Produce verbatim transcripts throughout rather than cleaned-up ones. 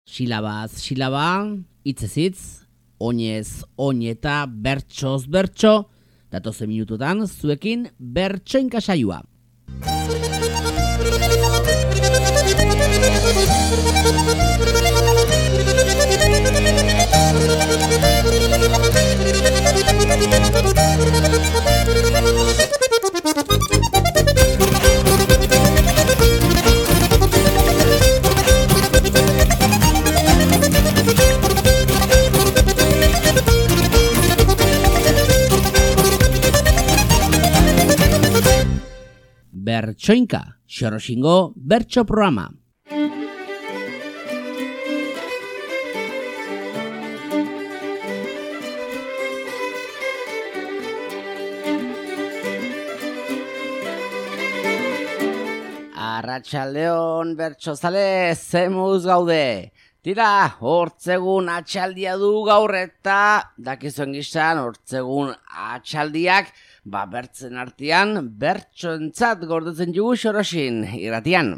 Silabaz silaba, hitzez hitz, oinez oin eta bertsoz bertso, datozen minututan zuekin bertsoinka saioa. Bertsoinka, Xoroxingo bertso programa. Arratsaldeon bertsozale, zemuz gaude. Tira, hortzegun atxaldia du gaur eta dakizuen gizan hortzegun atxaldiak ba bertzen artean bertsoentzat gordetzen jugu Xoroxin irratian.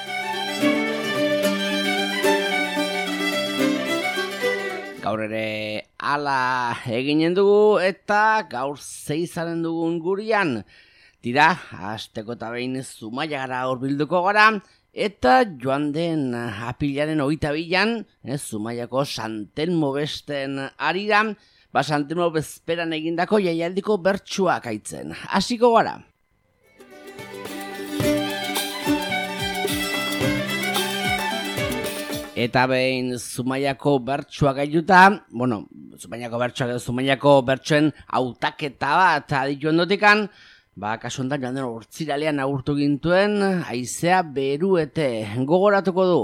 Gaur ere hala eginen dugu eta gaur zeizanen dugun gurian. Tira, hasteko eta behin Zumaiara hurbilduko gara, eta joan den apilaren hogeita bian, eh, Zumaiako Santelmo besten arira, ba Santelmo bezperan egindako jaialdiko bertsuak aitzen. Hasiko gara. Eta behin Zumaiako bertsuak gaituta, bueno, Zumaiako bertsuak, Zumaiako bertsuen hautaketa bat aditu ondotikan, ba, kasu honetan joan den hortziralean agurtu gintuen, haizea beruete gogoratuko du.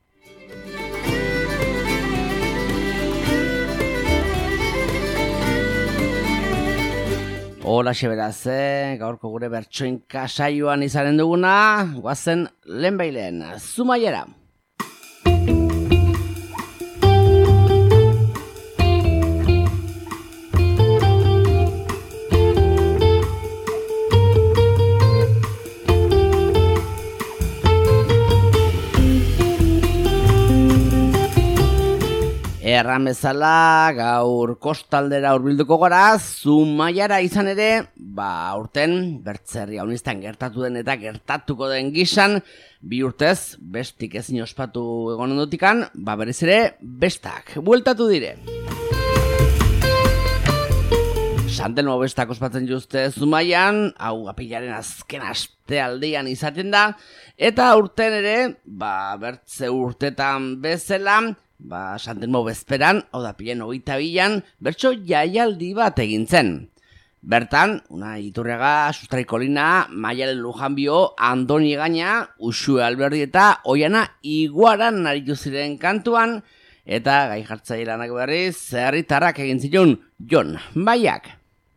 Hola beraz, eh? Gaurko gure bertsoinka saioan izanen duguna, goazen lehenbailen, Zumaiara. Erran bezala, gaur kostaldera hurbilduko gara, Zumaiara izan ere, ba urten bertzerri haunistan gertatu den eta gertatuko den gisan, bi urtez, bestik ezin ospatu egon ondotikan, ba berez ere, bestak, bueltatu dire. Santelmo bestak ospatzen juzte Zumaian, hau apilaren azken astealdean izaten da, eta urten ere, ba bertze urtetan bezala, ba, Santelmo bezperan, hau da pilen hogeita bian, bertso jaialdi bat egin zen. Bertan, una Iturriaga, Sustraikolina, Maialen Lujanbio, Andoni Gaina, Uxue Alberdi eta Oiana Iguaran aritu ziren kantuan, eta gai jartzailanak berriz, herritarrak egin zituen Jon Baiak.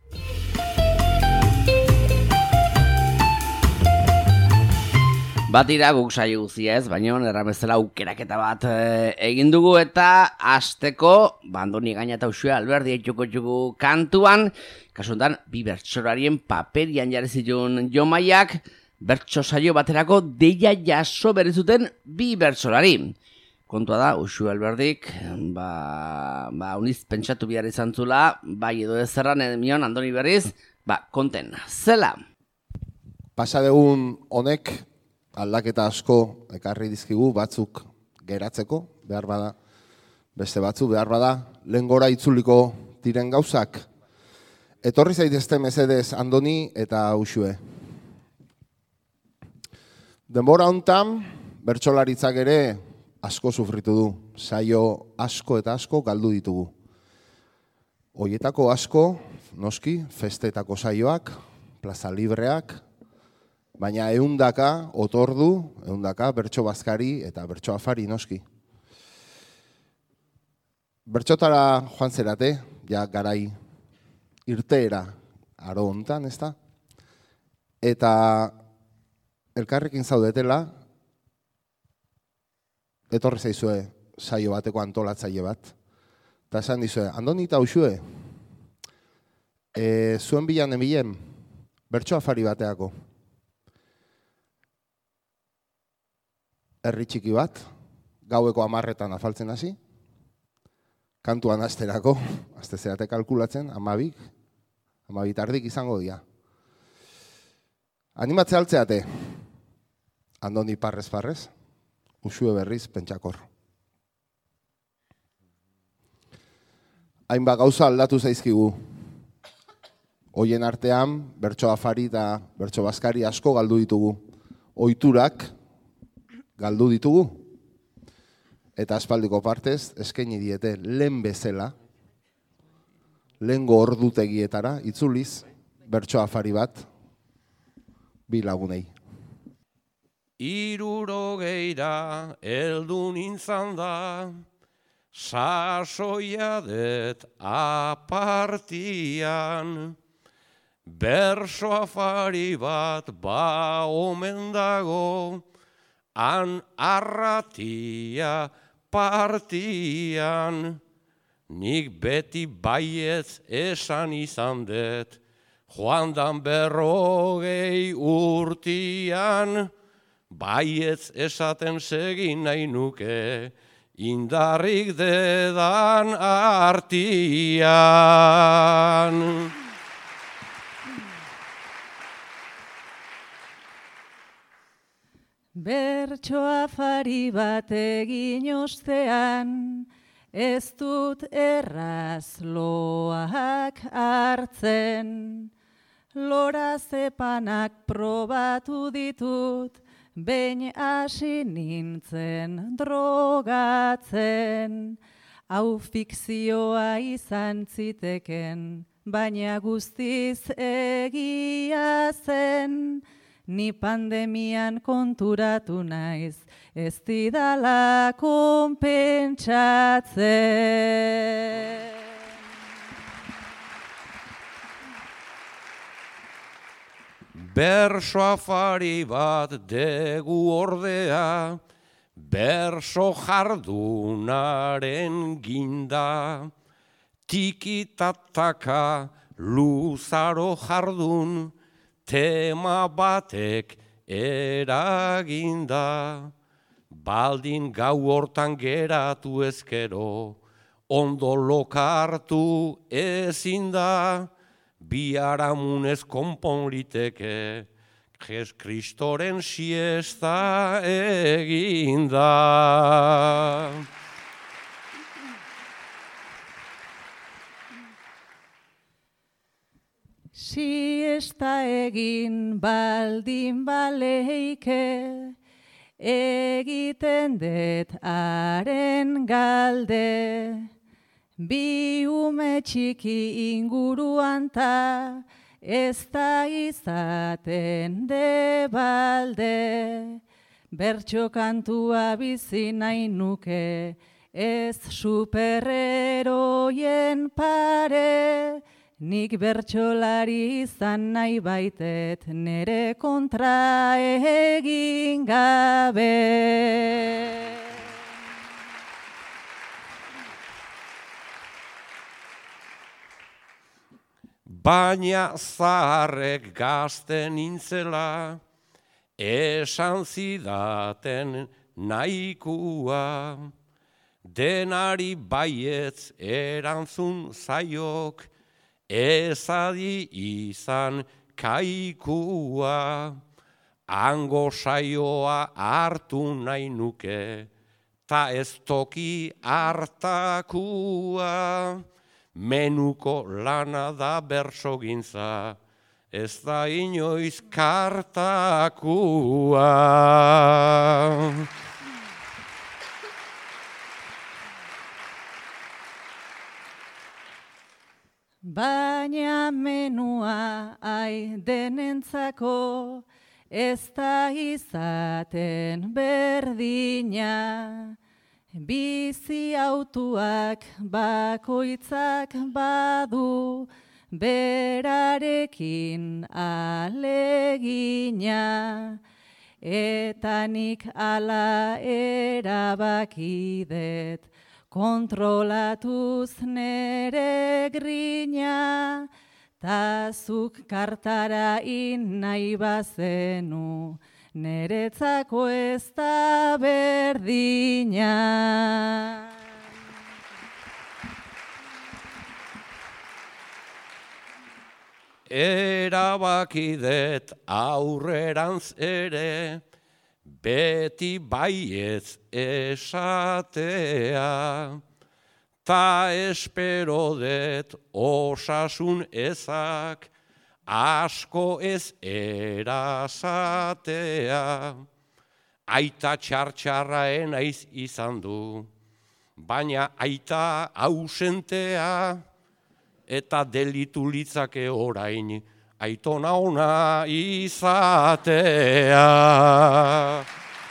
Batira guk saio guzia ez, baina erramezela aukeraketa bat e, egin dugu eta hasteko Andoni Gaina eta Uxue Alberdi etxuko txuku kantuan, kasu honetan bi bertsolarien paperian jarri zituen Jon Baiak, bertso saio baterako deia jaso berrizuten bi bertsolari. Kontua da, Uxue Alberdik, ba, ba uniz pentsatu bihar izan zula, bai edo ezerran edemion Andoni berriz, ba, konten, zela. Pasadegun honek, aldaketa asko ekarri dizkigu batzuk geratzeko, behar bada, beste batzuk behar bada, lehen gora itzuliko diren gauzak. Etorri zaitezte mesedez Andoni eta Uxue. Denbora hontan, bertsolaritzak ere asko sufritu du, saio asko eta asko galdu ditugu. Hoietako asko, noski, festetako saioak, plaza libreak, baina ehundaka otordu, ehundaka bertso bazkari eta bertso afari noski. Bertxotara joan zerate, ja garai irteera aro hontan, ezta? Eta elkarrekin zaudetela, etorri zaizue saio bateko antolatzaile bat. Eta esan dizue, Andoni eta Uxue, e, zuen bilan emilen, bertso afari bateako. Herri txiki bat, gaueko hamarretan afaltzen hasi, kantuan asterako, aste zerate kalkulatzen, amabik, amabit ardik izango dira. Animatze altzeate, Andoni parrez-parrez, usue berriz pentsakor. Hainbat gauza aldatu zaizkigu. Hoien artean, bertso afari eta bertso bazkari asko galdu ditugu. Ohiturak galdu ditugu. Eta aspaldiko partez, eskaini diete lehen bezala, lehengo ordutegietara, itzuliz, bertso afari bat, bi lagunei. Hirurogeira heldu nintzan da, sasoia det apartian, berso afari bat ba omen dago, han arratia partian. Nik beti baietz esan izan det, joan dan berrogei urtian, baietz esaten segin nahi nuke, indarrik dedan artian. Bertso afari bat egin ostean, ez dut erraz loak hartzen. Lora zepanak probatu ditut, behin hasi nintzen drogatzen. Hau fikzioa izan ziteken, baina guztiz egia zen. Ni pandemian konturatu naiz, ez didala konpentsatzen. Berso afari bat degu ordea, berso jardunaren ginda, tikitataka luzaro jardun, tema batek eraginda. Baldin gau hortan geratu ezkero, ondo lokartu ezin da, biharamunez konpon liteke, Jes Kristoren siesta eginda. Siesta egin baldin baleike, egiten det haren galde. Bi ume txiki inguruan ta, ez da izaten debalde. Bertso kantua bizi nahi nuke, ez superheroien pare. Nik bertsolari izan nahi baitet, nere kontra egin gabe. Baina zaharrek gazten nintzela, esan zidaten nahikua, denari baietz erantzun zaiok, ezadi izan kaikua, hango saioa hartu nahi nuke, ta ez toki hartakua, menuko lana da bersogintza, ez da inoiz kartakua. Baina menua ai denentzako, ez da izaten berdina. Bizi autuak bakoitzak badu, berarekin alegina. Eta nik ala erabakidet, kontrolatuz nere grina, ta zuk kartara in nahi bazenu, neretzako ez da berdina. Erabaki dut aurrerantz ere, beti baietz esatea, ta espero dut osasun ezak, asko ez erasatea. Aita txartxarraen aiz izan du, baina aita ausentea, eta delitu litzake orain, aitona ona izatea.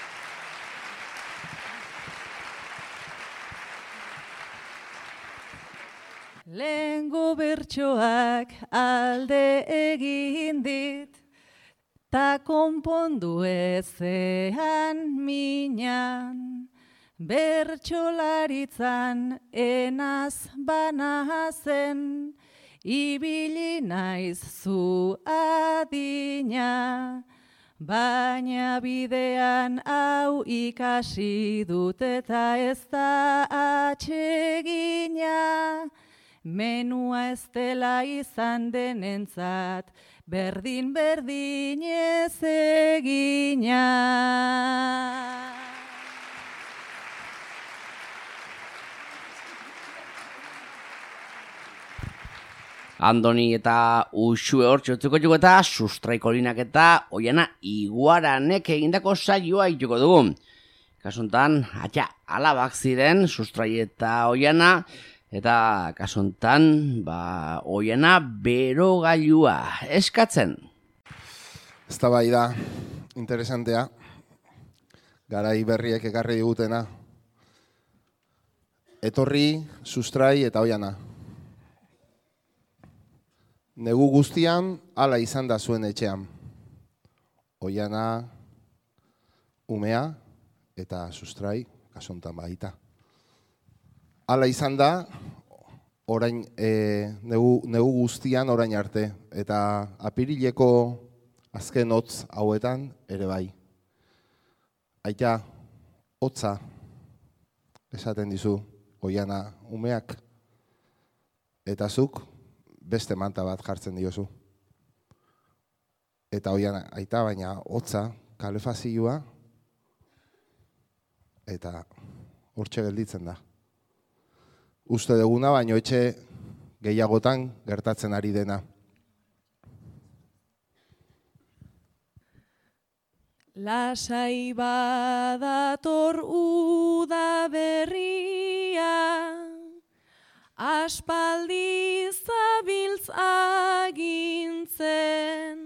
Lehengo bertsoak alde egin dit, ta konpondu ezean minan, bertsolaritzan enaz banazen, ibili naiz zu adina, baina bidean hau ikasi dut eta ez da atsegina, menua ez dela izan denentzat, berdin-berdin ez egina. Andoni eta Uxue hor txotzuko jugu eta Sustraikolinak eta Oiana Iguaranek egindako saioa ituko dugu. Kasuntan, atxa, alabak ziren Sustrai eta Oiana, eta kasuntan, ba, Oiana berogailua eskatzen. Ez da bai da, interesantea, garai berriek ekarri digutena. Etorri, Sustrai eta Oiana. Negu guztian, hala izan da zuen etxean. Oiana, umea eta Sustrai, kasontan baita. Hala izan da, orain, e, negu, negu guztian orain arte. Eta apirileko azken hotz hauetan ere bai. Aita, hotza, esaten dizu, Oiana, umeak. Eta zuk, beste manta bat jartzen diozu. Eta Oiana, aita, baina hotza, kalefazioa, eta hortxe gelditzen da. Uste duguna, baino etxe gehiagotan gertatzen ari dena. Lasai badator uda berria, aspaldi zabiltz agintzen,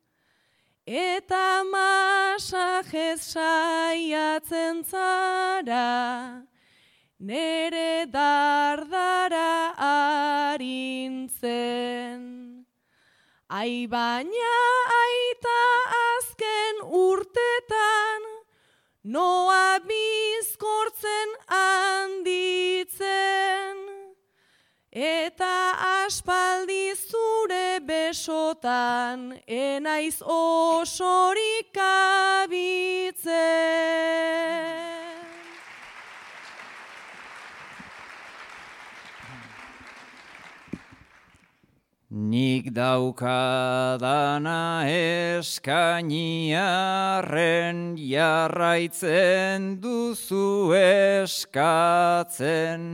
eta masajez saiatzen zara, nere dardara arintzen. Ai baina aita azken urtetan, noa bizkortzen handitzen, eta aspaldi zure besotan, enaiz osorik abitzen. Nik daukadana eskainiarren jarraitzen duzu eskatzen.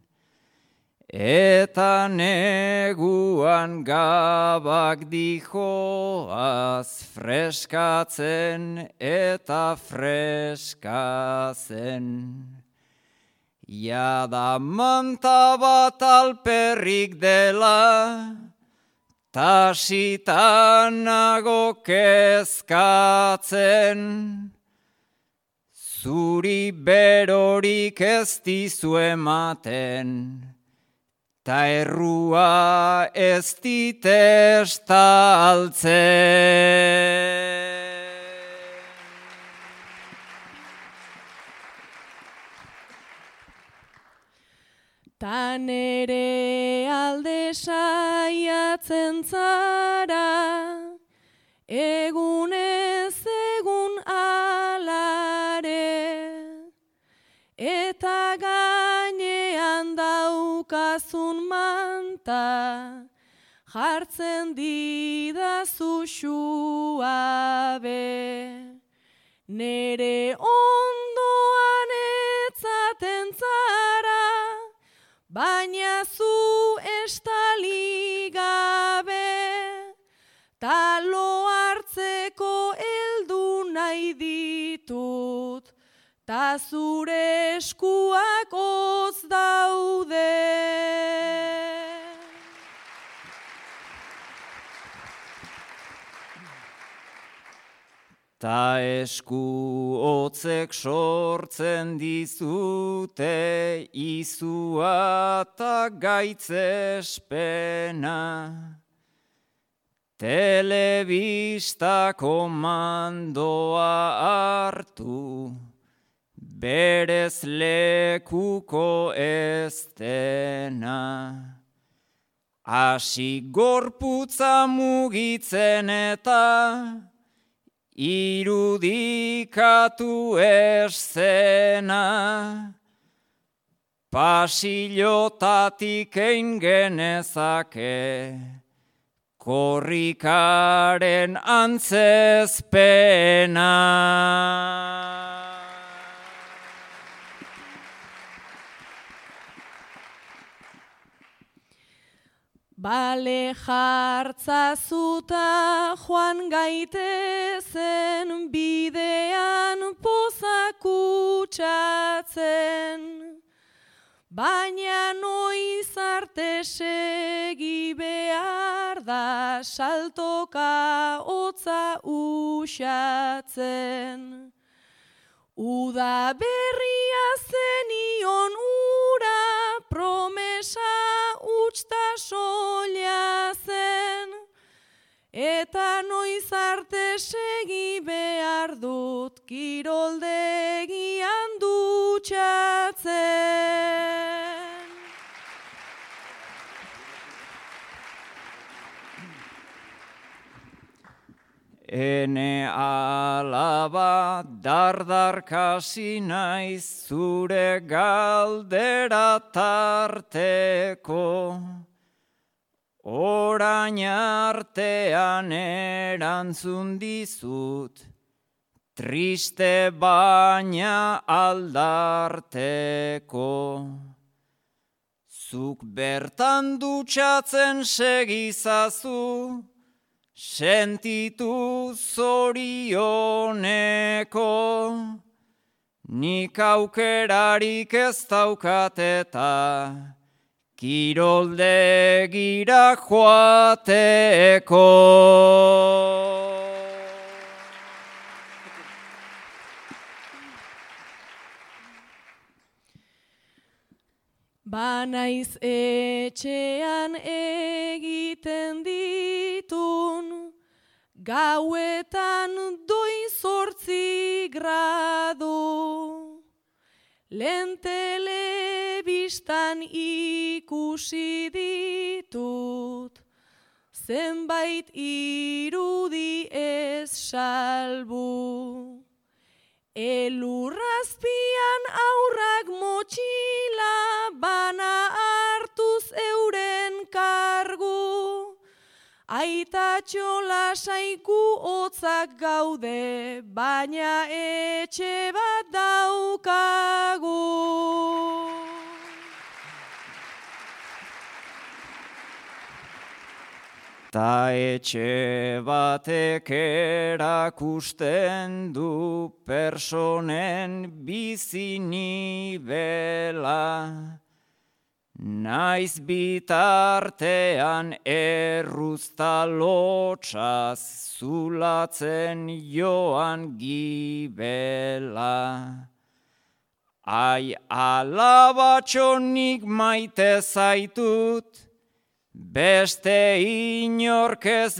Eta neguan gabak dijoaz freskatzen eta freskatzen. Jada manta bat alperrik dela, tasitan nago kezkatzen. Zuri berorik ez dizu ematen, ta errua ez dit estaltzen. Ta nere alde saiatzen zara, egunez egun daukazun manta, jartzen didazu xuabe. Nere ondoan etzaten zara, baina zu estali gabe, talo hartzeko heldu nahi ditut, ta zure eskuak hotz daude. Ta esku hotzek sortzen dizute izua ta gaitzespena. Telebista komandoa hartu, berez lekuko ez dena. Hasi gorputza mugitzen eta irudikatu eszena, pasillotatik egin genezake, korrikaren antzezpena. Bale jartzazuta joan gaitezen bidean pozak utxatzen, baina noiz arte segi behar da saltoka hotza uxatzen. Uda berria zenion ura promesa utxta soila zen, eta noiz arte segi behar dut kiroldegian dutxatzen. Ene alaba dardarkasi naiz zure galdera tarteko, orain artean erantzun dizut, triste baina aldarteko. Zuk bertan dutxatzen segizazu, sentitu zorioneko, nik aukerarik ez daukat eta kiroldegira joateko. Banaiz etxean egiten ditun, gauetan doi zortzi gradu. Lehen telebistan ikusi ditut, zenbait irudi ez salbu. Elurrazpian aurrak motxila bana hartuz euren kargu, aitatxo lasaiku hotzak gaude, baina etxe bat daukagu. Ta etxe batek erakusten du personen bizi nibela, naiz bitartean erruzta lotxaz zulatzen joan gibela. Ai alabatxonik maite zaitut, beste inork ez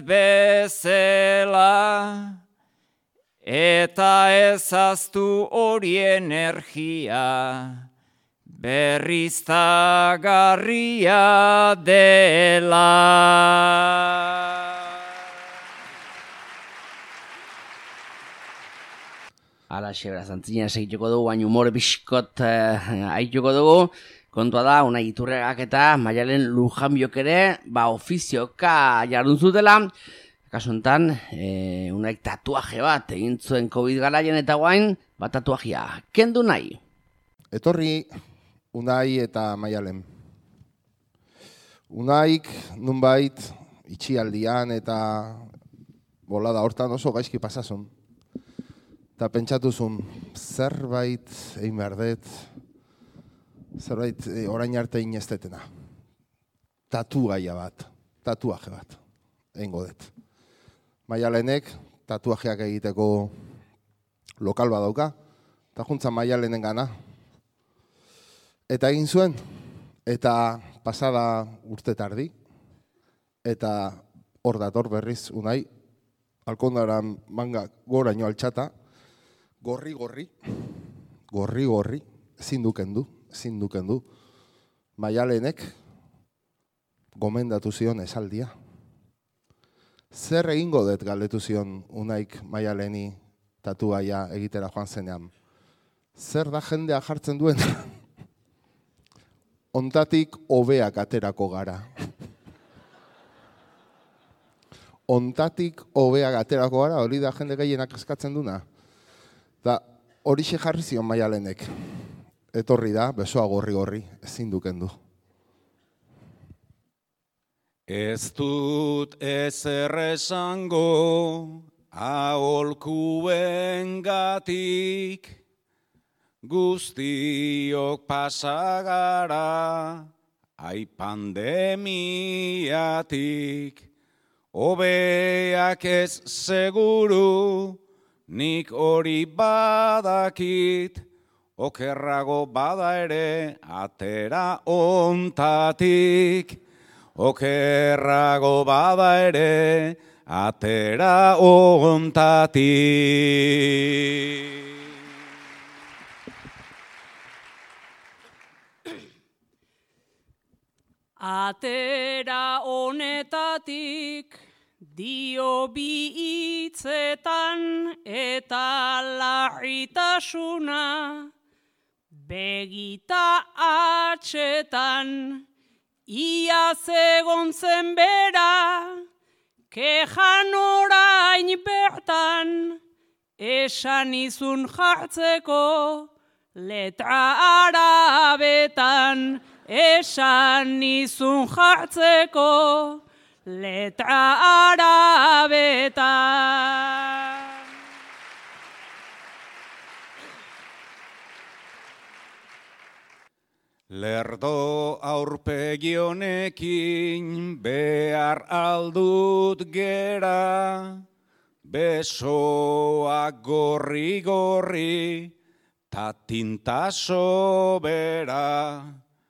bezela, eta ezaztu hori energia, berriztagarria dela. Ala, xebra, zantzina segituko dugu, baina humore pixkot eh, aituko dugu. Kontua da, Unai Iturregak eta Maialen Lujanbiok ere, ba, ofizioka jardun zutela. Kasu honetan, e, Unaik tatuaje bat egin zuen COVID garaien eta guain, bat tatuajea kendu nahi. Etorri Unai eta Maialen. Unaik nunbait itxialdian eta bolada hortan oso gaizki pasasun. Eta pentsatuzun, zerbait egin behar dut, zerbait e, orain arte inestetena. Tatuaia bat, tatuaje bat, egingo dut. Maialenek tatuajeak egiteko lokal bat dauka, eta juntza Maialenen gana. Eta egin zuen, eta pasada urte tardi, eta hor dator berriz Unai, alkondaran manga goraino altxata, gorri-gorri, gorri-gorri, ezin duken du, ezin duken du, Maialenek gomendatu zion esaldia. Zer egingo dut galdetu zion Unaik Maialeni tatuaia egitera joan zenean. Zer da jendea jartzen duen? Ontatik hobeak aterako gara. Ontatik hobeak aterako gara, hori da jende gehienak eskatzen duna. Da horixe jarri zion Maialenek. Etorri da, besoa gorri-gorri, ezin duken du. Ez dut ezer esango aholkuen gatik, guztiok pasagara, ai pandemiatik, hobeak ez seguru, nik hori badakit, okerrago bada ere atera ontatik, okerrago bada ere atera ontatik. Atera honetatik dio bi hitzetan eta larritasuna, begita atxetan, iaz egon zen bera, kejan orain bertan, esan izun jartzeko letra arabetan, esan izun jartzeko letra arabetan. Lerdo aurpegi honekin behar aldut gera, besoak gorri-gorri, ta tinta sobera.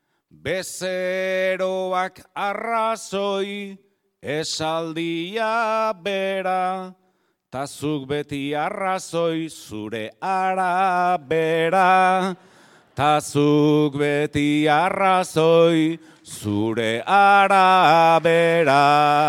Bezeroak arrazoi, esaldia bera, ta zuk beti arrazoi zure arabera, ta zuk beti arrazoi zure arabera.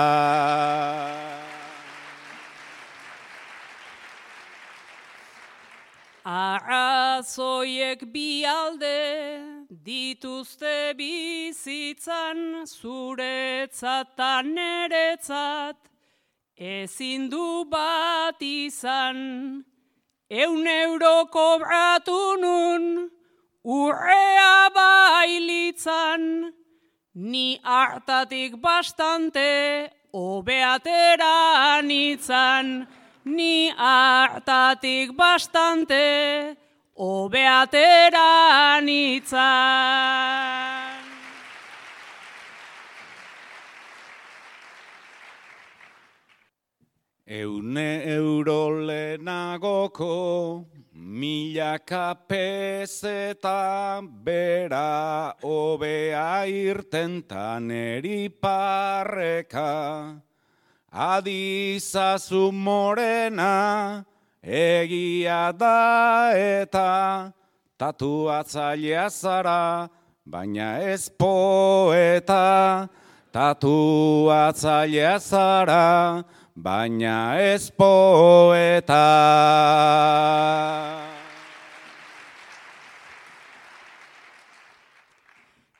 Arrazoiek bi alde dituzte bizitzan, zuretzat ta neretzat ezin du bat izan. Eun euro kobratu nun urrea bailitzan, ni hartatik bastante hobeatera nitzan. Ni hartatik bastante hobeatera nitzan. Eune euro lehenagoko milaka pezeta, bera hobea irtentan eriparreka. Adizazu morena, egia da eta, tatuatzailea zara, baina ez poeta. Tatuatzailea zara, baina ez poeta.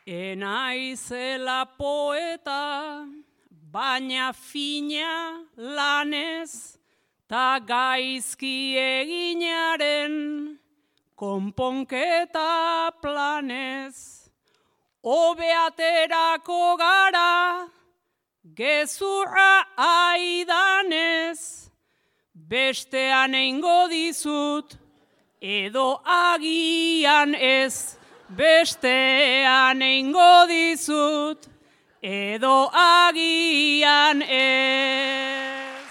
Enaizela poeta, baina fina lanez, ta gaizki eginaren konponketa planez. Obe aterako gara, gezurra aidanez, bestean eingo dizut, edo agian ez. Bestean eingo dizut, edo agian ez.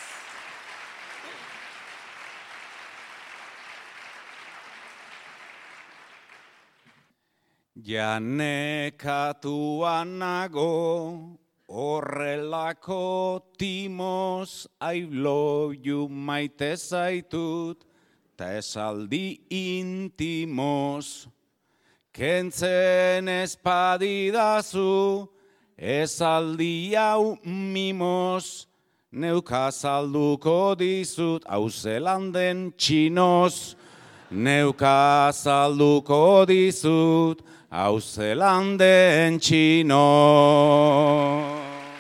Janekatuan nago, horrelako timos, I love you maite zaitut, ta esaldi intimos. Kentzen espadidazu, esaldi hau mimos, neuka salduko dizut, hau zelanden txinoz. Neuka salduko dizut, hau zelanden txinoz.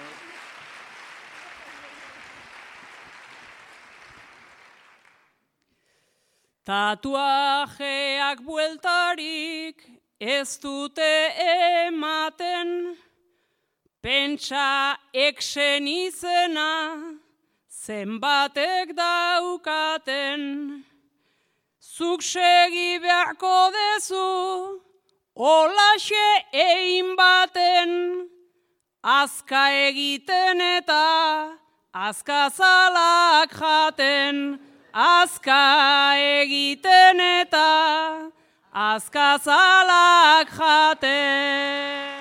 Tatuajeak bueltarik ez dute ematen, pentsa exen izena zenbatek daukaten. Zuk segi beharko dezu, olaxe egin baten, azka egiten eta azkazalak jaten. Azka egiten eta azkazalak jaten.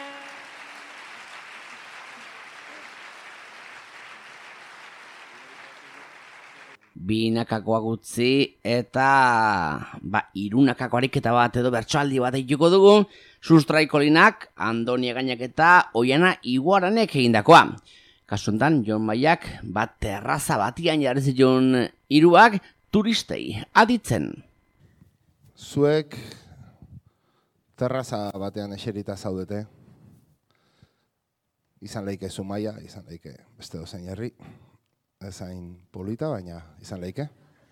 Binakakoak utzi eta ba, irunakako ariketa bat edo bertsoaldi bat egituko dugu, Sustraikolinak, Andoni Egainak eta Oiana Iguaranek egindakoa. Kasu honetan, Jon Maiak bat terraza batian jarri zituen hiruak turistei aditzen. Zuek terraza batean eserita zaudete. Izan leike Zumaia, izan leike beste dozein herri. Ez hain polita, baina izan leike.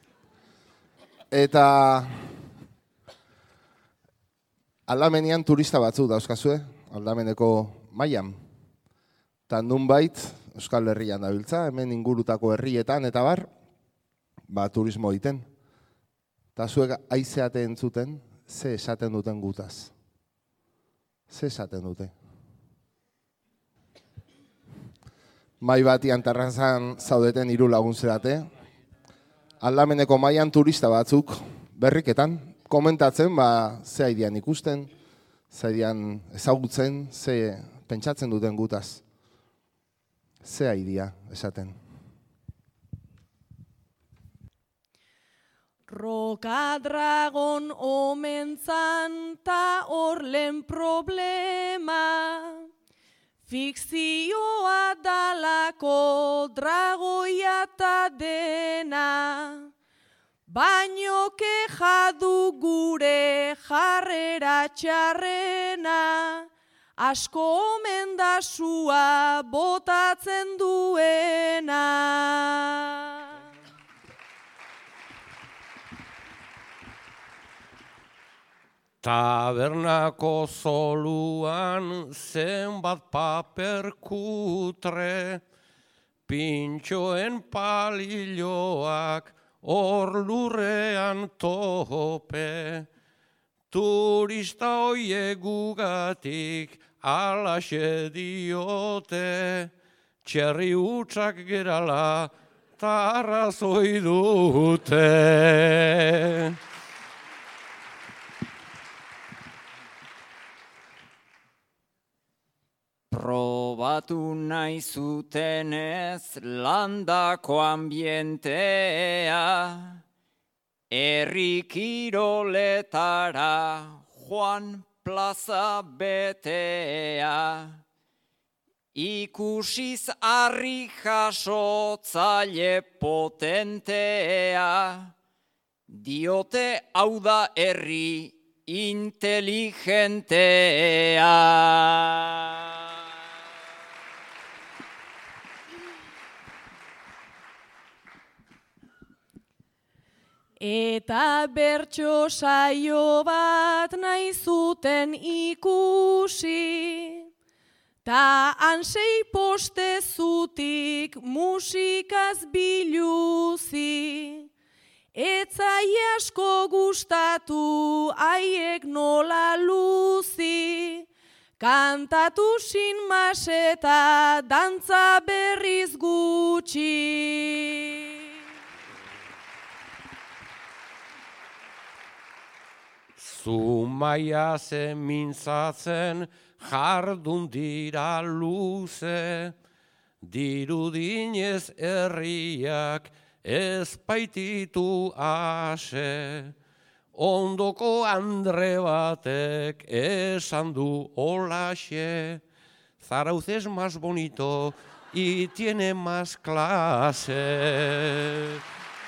Eta aldamenean turista batzuk dauzkazue, aldameneko mailan. Eta nunbait, Euskal Herrian dabiltza, hemen ingurutako herrietan eta bar, ba turismo egiten. Eta zuek aizeate entzuten, ze esaten duten gutaz. Ze esaten dute. Mai batian terrazan zaudeten hiru lagun zerate, aldameneko mailan turista batzuk berriketan, komentatzen, ba, ze haidean ikusten, ze haidean ezagutzen, ze pentsatzen duten gutaz. Ze haidea esaten. Rokadragon omentzan ta horlen problema, fikzioa dalako dragoia ta dena, baino kejadu gure jarrera txarrena, asko omen da sua botatzen duena. Tabernako zoluan zenbat paper kutre, pintxoen palilloak hor lurrean tope, turista hoiek gugatik alaxe diote, txerri hutsak gerala tarrazoi dute. Probatu nahi zutenez landako ambientea, herri kiroletara joan plaza betea, ikusiz harri jasotzaile potentea, diote hau da herri inteligentea. Eta bertso saio bat nahi zuten ikusi, ta ansei poste zutik musikaz biluzi. Etzai asko gustatu haiek nola luzi, kantatu sin maseta dantza berriz gutxi. Zumaia zen mintzatzen jardun dira luze, dirudinez herriak ez baititu ase. Ondoko andre batek esan du holaxe, Zarauz es más bonito y tiene más clase.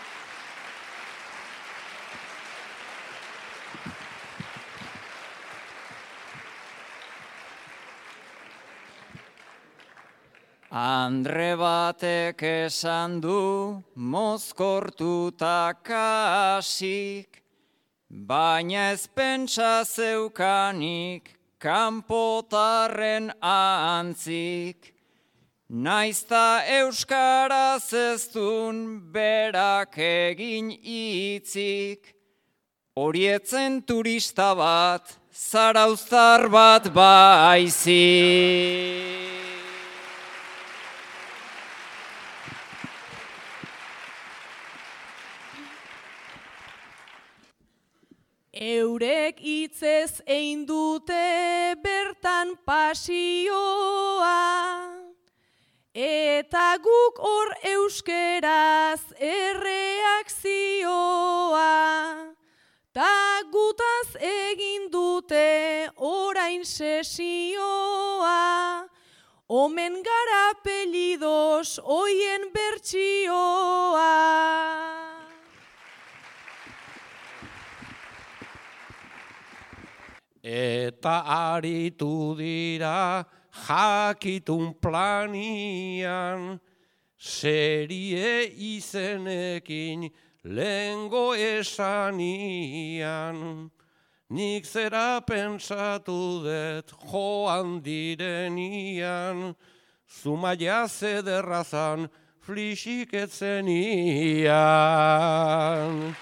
Andre batek esan du mozkortuta kasik, baina ez pentsa zeukanik kanpotarren antzik. Naizta euskaraz ez dun berak egin hitzik, horietzen turista bat, zarauztar bat baizik. Eurek hitzez egin dute bertan pasioa, eta guk hor euskeraz erreakzioa, ta gutaz egin dute orain sesioa, omen gara apellidos hoien bertsioa. Eta aritu dira jakitun planian, serie izenekin lehengo esanian. Nik zera pentsatu dut joan direnian, Zumaia zederrazan flixik etzenian.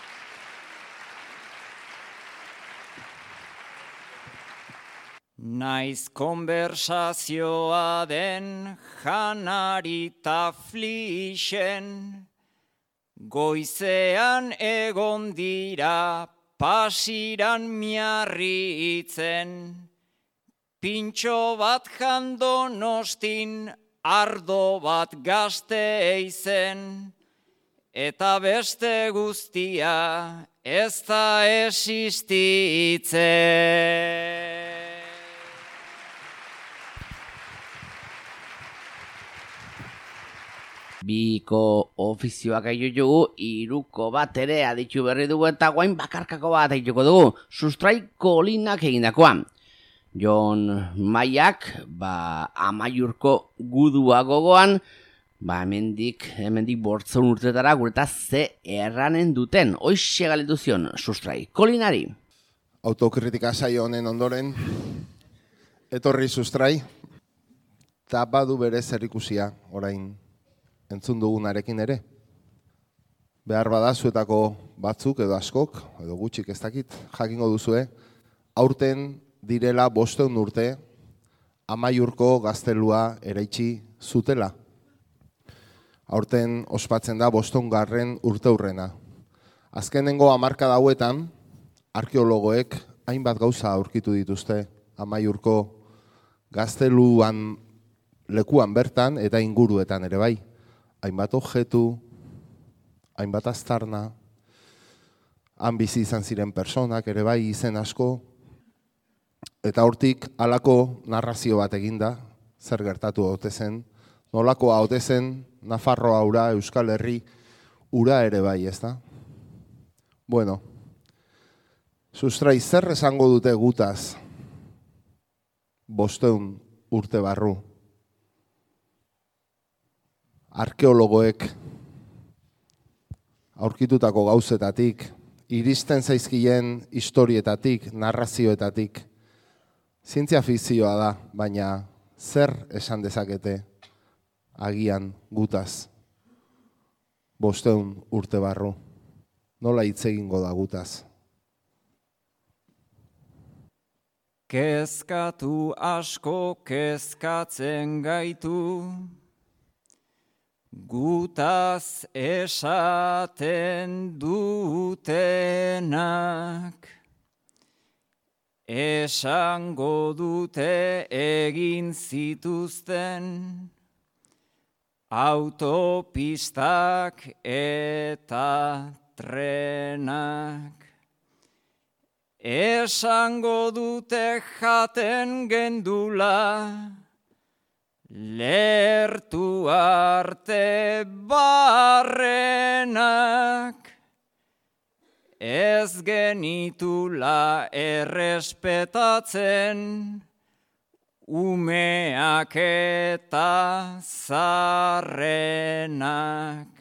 Naiz konversazioa den janari ta flixen, goizean egon dira pasiran miarritzen, pintxo bat jandonostin ardo bat Gasteizen, eta beste guztia ez da existitzen. Biko ofizioak aio dugu, iruko bat ere aditu berri dugu eta guain bakarkako bat aituko dugu, Sustrai Kolinak egindakoan. Jon Maiak, ba, amaiurko gudua gogoan, ba, hemendik, hemendik bortzun urtetara gureta ze erranen duten. Hoixe galetu zion, Sustrai Kolinari. Autokritika saio honen ondoren, etorri Sustrai, eta badu bere zerikusia orain entzun dugunarekin ere. Behar bada zuetako batzuk edo askok, edo gutxik ez dakit, jakingo duzue, aurten direla bosteun urte amaiurko gaztelua eraitsi zutela. Aurten ospatzen da bosteun garren urteurrena. Azkenengo hamarkada hauetan, arkeologoek hainbat gauza aurkitu dituzte amaiurko gazteluan lekuan bertan eta inguruetan ere bai. Hainbat objektu, hainbat aztarna, han bizi izan ziren personak ere bai izen asko, eta hortik halako narrazio bat eginda, zer gertatu haute zen, nolako haute zen Nafarroa ura, Euskal Herri ura ere bai, ez da? Bueno, Sustrai, zer esango dute gutaz? Bosteun urte barru. Arkeologoek aurkitutako gauzetatik, iristen zaizkien historietatik, narrazioetatik, zientzia fikzioa da, baina zer esan dezakete agian gutaz? Bosteun urte barru. Nola hitz egingo da gutaz? Kezkatu asko kezkatzen gaitu, gutaz esaten dutenak, esango dute egin zituzten autopistak eta trenak. Esango dute jaten gendula, lertu arte barrenak, ez genitula errespetatzen, umeak eta zarrenak.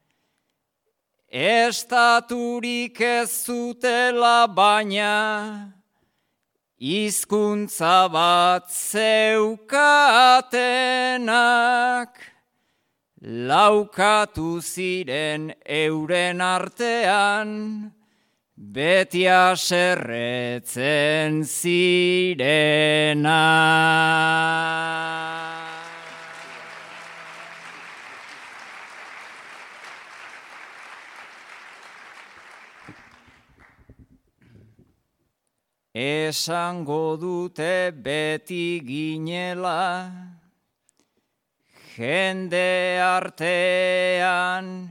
Estaturik ez zutela baina, hizkuntza bat zeukatenak, laukatu ziren euren artean, beti haserretzen zirenak. Esango dute beti ginela, jende artean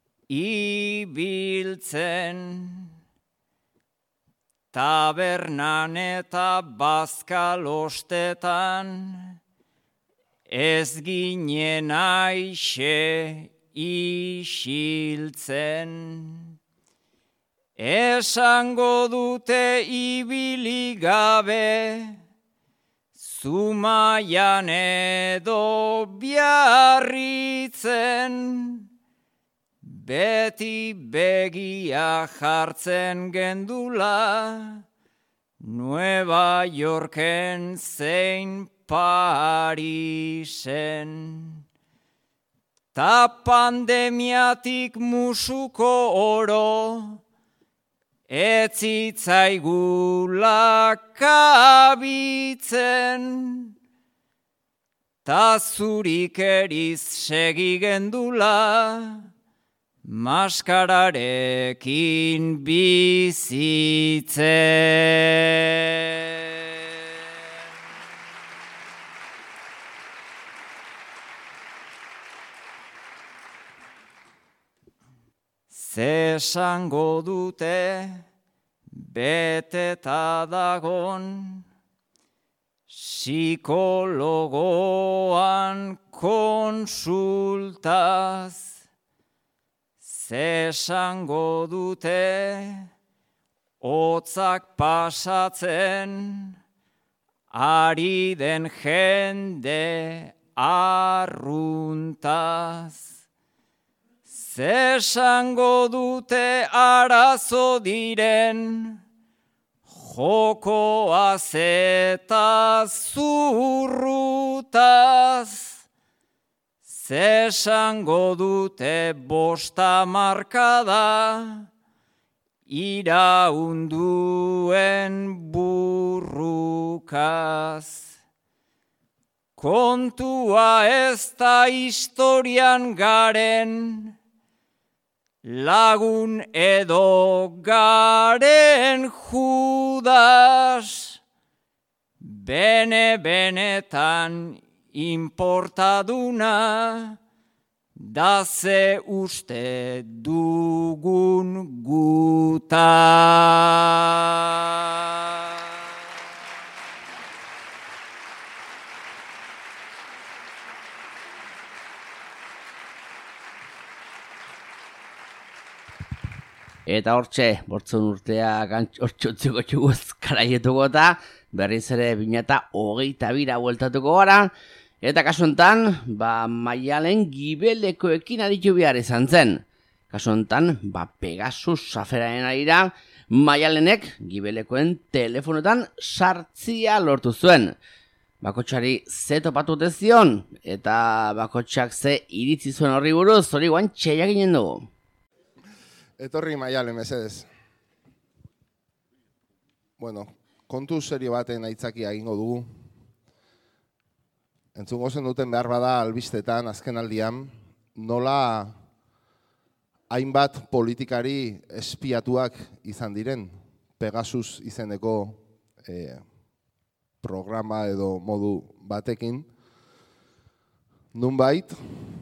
ibiltzen, tabernan eta bazkalostetan, ez ginen aixe isiltzen. Esango dute ibili gabe, Zumaian edo Biarritzen, beti begia jartzen gendula, Nueva Yorken zein Parisen. Ta pandemiatik musuko oro, ez zitzaigula kabitzen, ta zurik eriz segi gendula, maskararekin bizitzen. Zesango dute beteta dagon, psikologoan konsultaz. Zesango dute hotzak pasatzen, ari den jende arruntaz. Zesango dute arazo diren, jokoaz eta zurrutaz. Zesango dute bosta markada, iraunduen burrukaz. Kontua ez da historian garen, lagun edo garen Judas, bene-benetan importaduna, da ze uste dugun guta. Eta hortxe, bortzun urtea hortxotzeko txuguz karaietuko eta berriz ere bi mila hogeita bira bueltatuko gara. Eta kasu honetan, ba, Maialen gibelekoekin aditu behar izan zen. Kasu honetan, ba, Pegasus aferaren arira, Maialenek gibelekoen telefonetan sartzia lortu zuen. Bakotxari ze topatu zion eta bakotxak ze iritzi zuen horri buruz, hori guan txeia ginen dugu. Etorri Maialen, mesedez. Bueno, kontu serio baten aitzakia egingo dugu. Entzungo zen duten behar bada albistetan, azken aldian, nola hainbat politikari espiatuak izan diren, Pegasus izeneko eh, programa edo modu batekin, nunbait,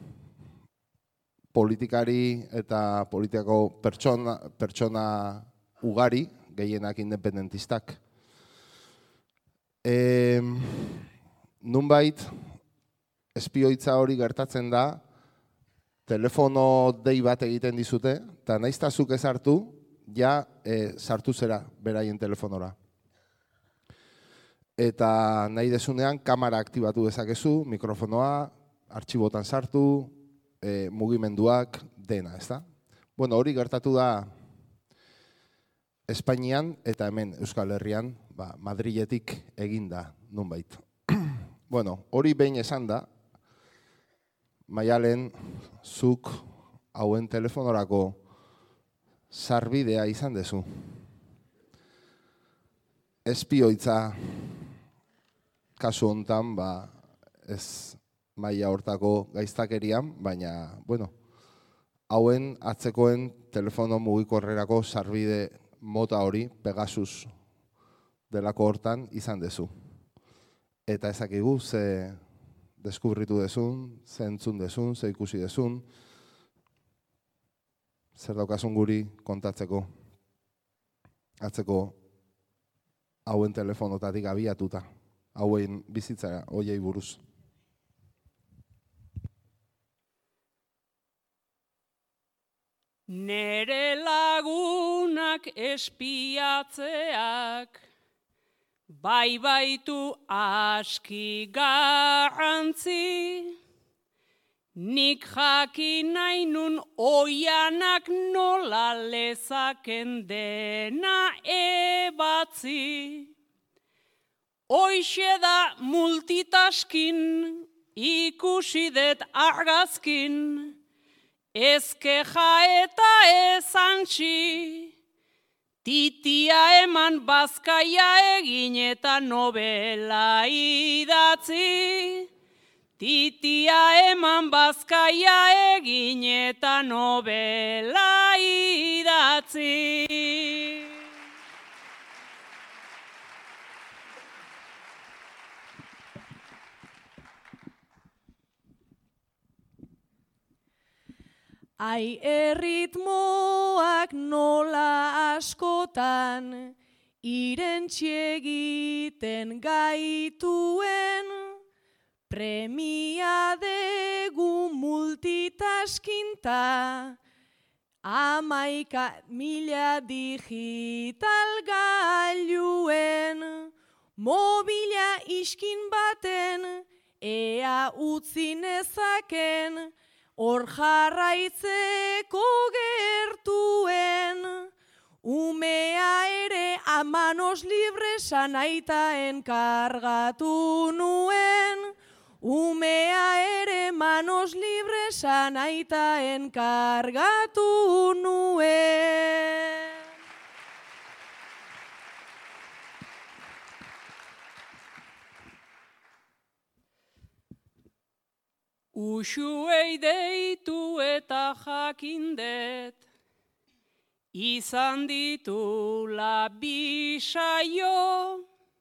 politikari eta politikako pertsona, pertsona ugari, gehienak independentistak. E, nunbait, espioitza hori gertatzen da, telefono dei bat egiten dizute, eta naizta zuk ez hartu, ja e, sartu zera beraien telefonora. Eta nahi desunean, kamera aktibatu dezakezu, mikrofonoa, artxibotan sartu, e, mugimenduak, dena, ez da? Bueno, hori gertatu da Espainian eta hemen Euskal Herrian, ba, Madriletik eginda, nunbait. Bueno, hori behin esan da, Maialen, zuk hauen telefonorako sarbidea izan dezu. Espioitza kasu hontan, ba, ez maila hortako gaiztakerian, baina, bueno, hauen atzekoen telefono mugikorrerako sarbide mota hori, Pegasus delako hortan, izan dezu. Eta ezakigu, ze deskubritu dezun, ze entzun dezun, ze ikusi dezun, zer daukasun guri kontatzeko, atzeko hauen telefonotatik abiatuta, hauen bizitzara, hoiei buruz. Nere lagunak espiatzeak, bai baitu aski garrantzi, nik jakin nahi nun oianak nola lezaken dena ebatzi. Hoixe da multitaskin, ikusi det argazkin, ezkeja eta ezantzi. Titia eman bazkaia egin eta novela idatzi. Titia eman bazkaia egin eta novela idatzi. Ai erritmoak nola askotan, irentsi egiten gaituen, premia degu multitaskinta, amaika mila digital gailuen, mobila iskin baten, ea utzi nezaken, hor jarraitzeko gertuen, umea ere amanos libresan aita enkargatu nuen, umea ere manos libresan aita enkargatu nuen. Uxuei deitu eta jakindet, izan ditula bisaio,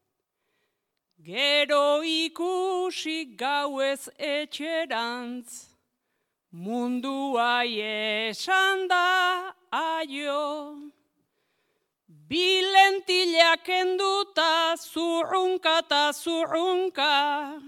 gero ikusi gauez etxerantz, munduai esan da aio. Bilentilak enduta zurrunka ta zurrunka,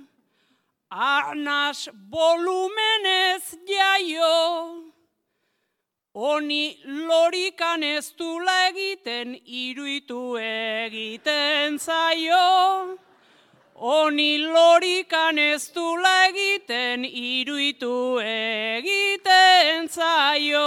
arnas volumenez jaio, Honi lorikan ez dula egiten, iruitu egiten zaio. Honi lorikan ez dula egiten, iruitu egiten zaio.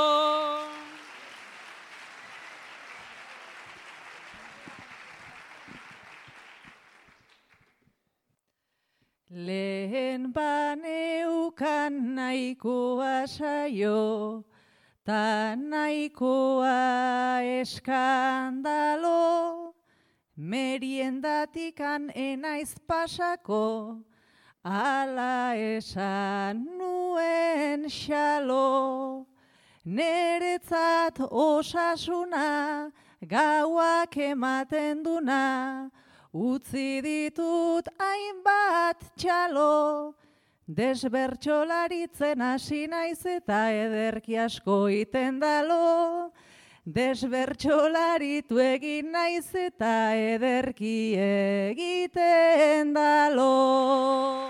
Lehen baneukan nahikoa saio, ta nahikoa eskandalo, meriendatikan enaiz pasako, ala esan nuen xalo. Neretzat osasuna, gauak ematen duna, utzi ditut hainbat txalo. Desbertsolaritzen hasi naiz eta ederki asko iten dalo. Desbertsolaritu egin naiz eta ederki egiten dalo.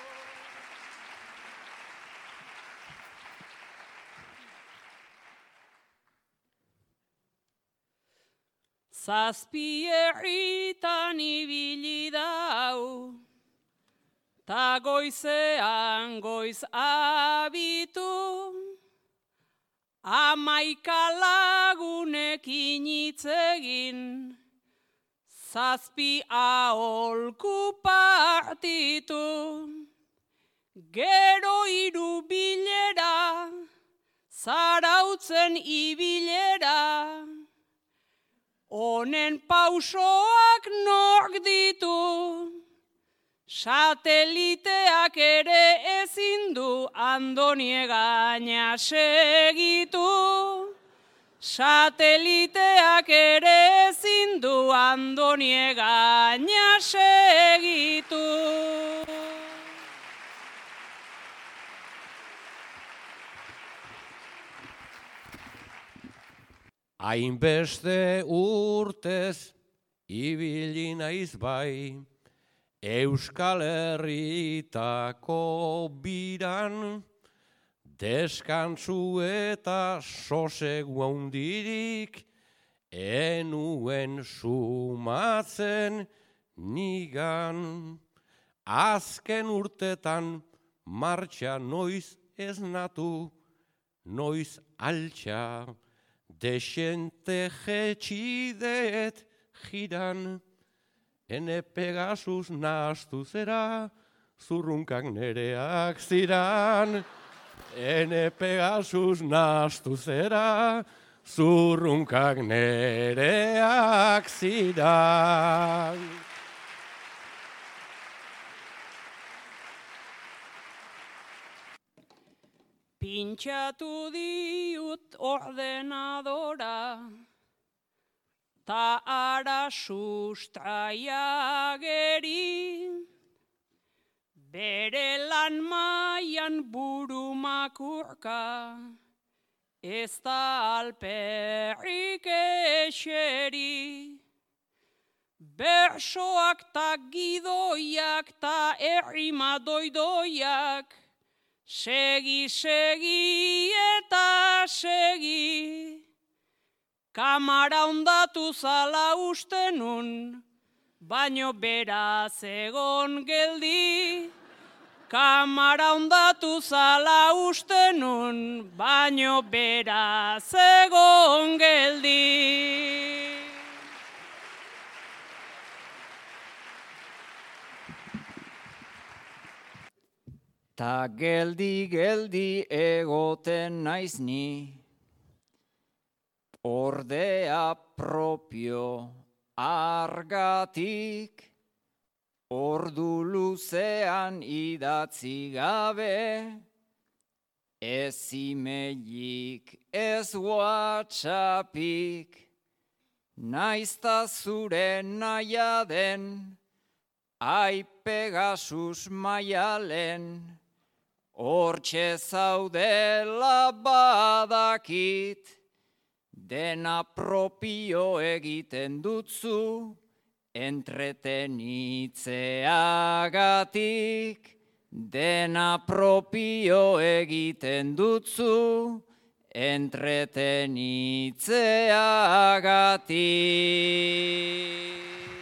Zazpi herritan ibili dau, ta goizean goiz abitu, hamaika lagunekin hitz egin, zazpi aholku partitu. Gero hiru bilera, zarautzen ibilera, honen pausoak nork ditu. Sateliteak ere ezin du Andoni gaina segitu. Sateliteak ere ezin du Andoni gaina segitu. Hainbeste urtez ibili naiz bai, Euskal Herritako biran, deskantzu eta sosegu handirik, enuen sumatzen nigan. Azken urtetan martxa noiz esnatu, noiz altxa, desente jetxidet jiran. Ene Pegasus nahastu zera, zurrunkak nereak ziran. Ene Pegasus nahastu zera, zurrunkak nereak ziran. Pintxatu diut ordenadora, ta ara sustraia geri, bere lan maian burumakurka, ez da alperrik eseri. Bersoak ta gidoiak ta errima doidoiak, segi, segi eta segi. Kamara ondatu zala uste nun, baino beraz egon geldi. Kamara ondatu zala uste nun, baino beraz egon geldi. Ta geldi, geldi egoten naiz ni, ordea propio argatik, ordu luzean idatzi gabe, ez emailik, ez WhatsAppik, naizta zure naia den, ai Pegasus maialen, hortxe zaudela badakit, dena propio egiten dutzu, entretenitzeagatik. Dena propio egiten dutzu, entretenitzeagatik.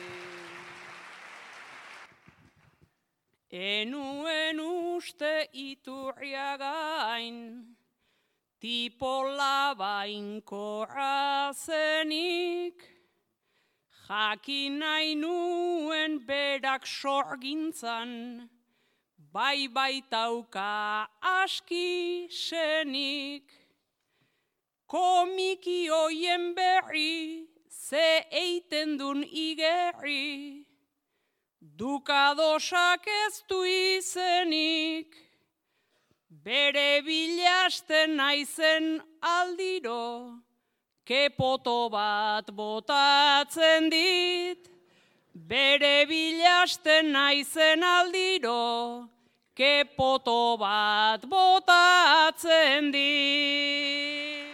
Enuen uste Iturriagain, tipo labainkorra zenik, jakin nahi nuen berak sorgintzan, bai baitauka aski senik. Komiki hoien berri, ze eiten dun igerri, dukadosak ez du izenik. Bere bilasten naizen aldiro, kepoto bat botatzen dit. Bere bilasten naizen aldiro, kepoto bat botatzen dit.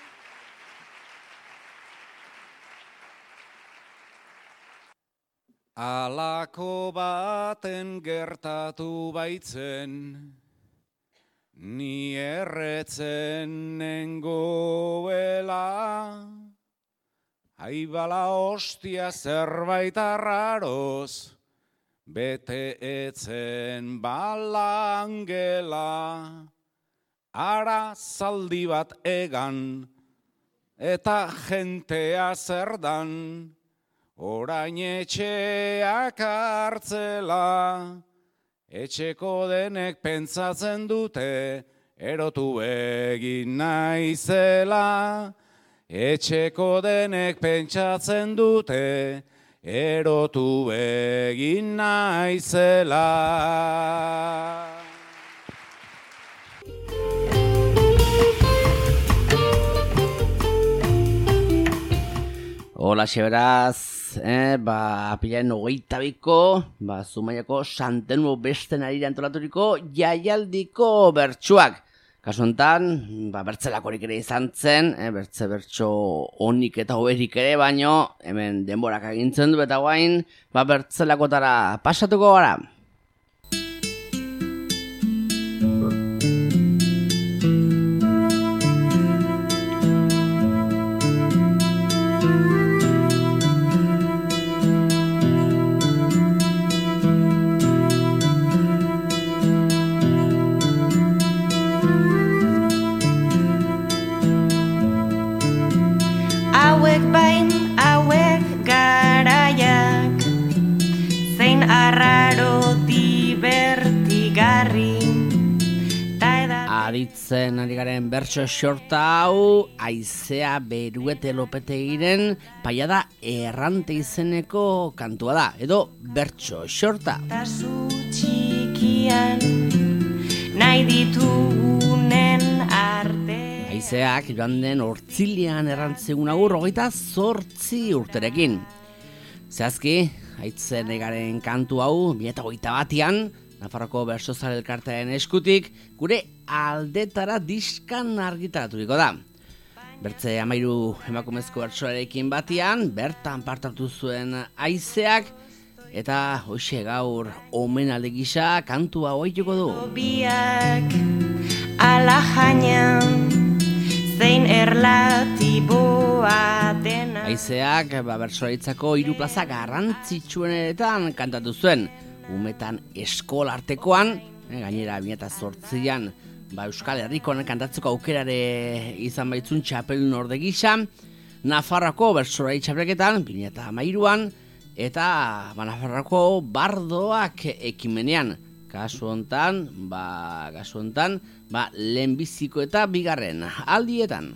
Alako baten gertatu baitzen, ni erretzen nengoela, aibala ostia zerbait arraroz, bete etzen balangela, ara zaldi bat egan, eta jentea zerdan, orain etxeak hartzela, etxeko denek pentsatzen dute, erotu egin naizela. Etxeko denek pentsatzen dute, erotu egin naizela. Hola, beraz, eh, ba, apilaren hogeita biko, ba, Zumaiako Santenuo besten arira antolaturiko jaialdiko bertsuak. Kasu honetan, ba, bertzelakorik ere izan zen, eh, bertze bertso onik eta hoberik ere, baino, hemen denborak agintzen du eta guain, ba, bertzelakotara pasatuko gara. Aritzen ari garen bertso xorta hau, Aizea Beruete Lopeteiren Paiada Errante izeneko kantua da, edo bertso xorta. Tasu txikian nahi ditugunen arte. Aizeak joan den hortzilean errantzegun agur hogeita zortzi urterekin. Zehazki, Aitzen egaren kantu hau, bi eta hogeita batian, Nafarroko Bertsozale Elkartearen eskutik, gure aldetara diskan argitaraturiko da. Bertze amairu emakumezko bertsoarekin batian, bertan partartu zuen Aizeak, eta hoxe gaur omenaldi gisa kantua ohituko du. Biak ala jainan, zein erlatiboa dena. Aizeak ba, bertsolaritzako hiru plaza garrantzitsuenetan kantatu zuen. Umetan eskolartekoan, eh, gainera bi mila zortzian ba, Euskal Herrikoan kantatzeko aukerare izan baitzun txapelun orde gisa, Nafarroako bertsolari txapelketan bi mila hamairuan, eta ba, Nafarroako bardoak ekimenean. Kasu hontan, ba, kasu hontan, ba, lehenbiziko eta bigarren aldietan.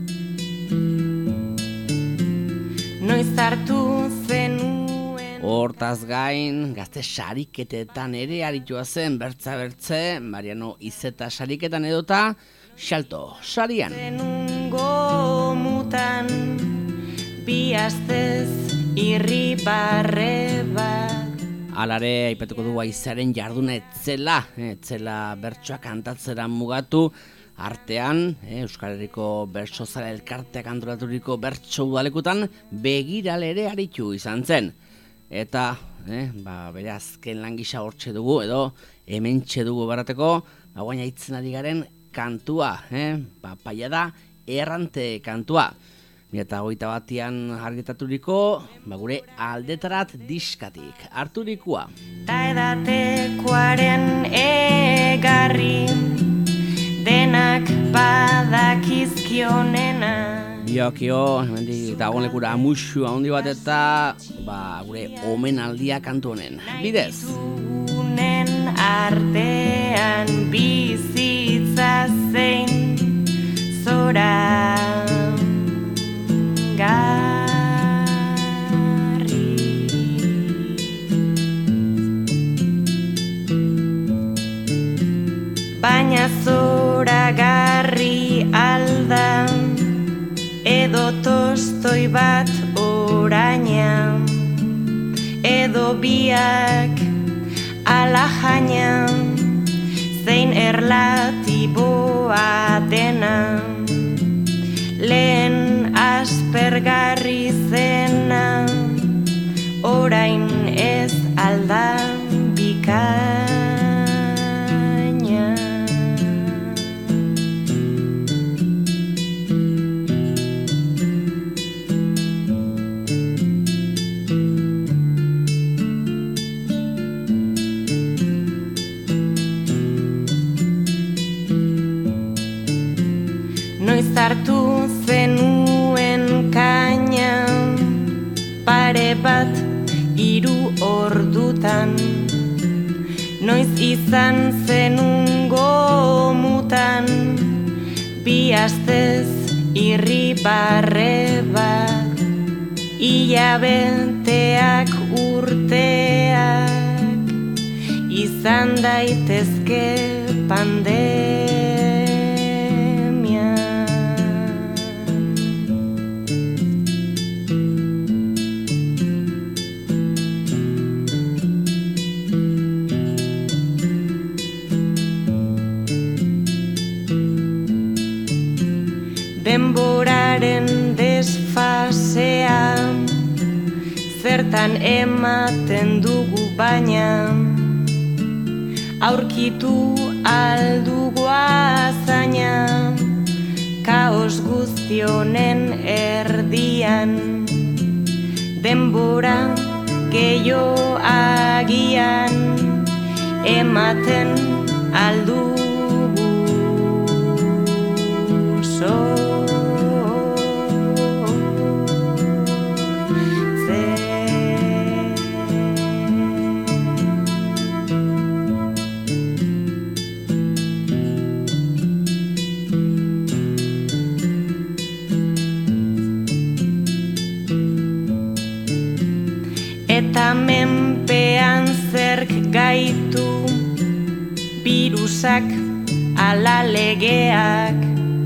Noiz hartu zenuen. Hortaz gain, gazte sariketetan ere aritua zen bertza bertze, Mariano Izeta sariketan edota, Xalto sarian. Zenungo mutan, bi astez irribarre bat. Alare, aipatuko dugu Aizearen jarduna etzela, etzela bertsoa kantatzera mugatu, artean, eh, Euskal Herriko Bertsozale Elkarteak antolaturiko bertso udalekutan begirale ere aritu izan zen. Eta, eh, ba, bere azken lan gisa hortxe dugu, edo hementxe dugu barateko, ba, guain Aitzen ari garen kantua, eh, ba, Paiada Errante kantua. Eta hogeita batian argitaturiko, ba gure aldetarat diskatik harturikoa. Ta edatekoaren egarri, denak badakizkionena. Biokio, hemendik dagoen lekura amuxu handi bat eta ba, gure omenaldia kantu honen. Bidez. Unen artean bizitza zein zora garri. Baina zora garri alda edo tostoi bat oraina, edo biak ala jaina, zein erlatiboa dena, lehen aspergarri zena, orain ez alda bikaina. Noiz hartu zenuen kaina, pare bat hiru ordutan, noiz izan zenun gomutan, bi astez irribarre bat, hilabeteak urteak, izan daitezke pandemia. Denboraren desfasea zertan ematen dugu baina, aurkitu aldugu azaina, kaos guztionen erdian, denbora gehiago agian ematen aldugu so. Eta menpean zerk gaitu, birusak ala legeak,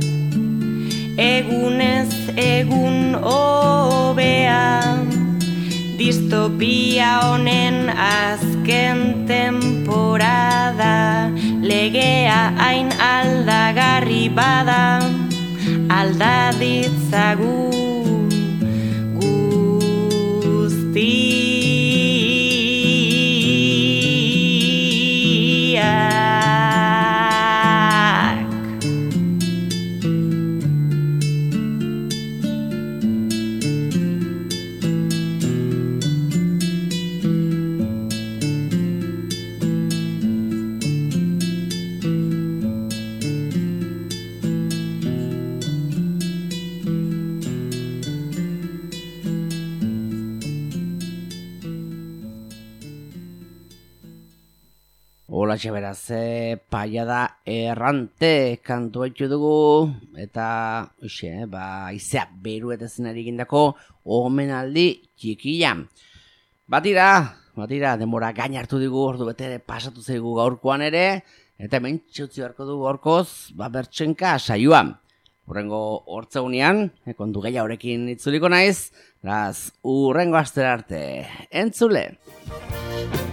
egunez egun hobea, distopia honen azken temporada, legea hain aldagarri bada, alda ditzagun guzti. Holatxe beraz, e, Paiada Errante kantu haitu dugu, eta oixe, ba, izea beru eta zinari egindako omenaldi txikia. Batira, batira, denbora gain hartu dugu, ordu bete pasatu zaigu gaurkoan ere, eta hemen txutzi beharko dugu gaurkoz, ba, bertsenka saioa. Urrengo hortzeunean, e, kontu gehiago horrekin itzuliko naiz, raz, urrengo astera arte, entzule!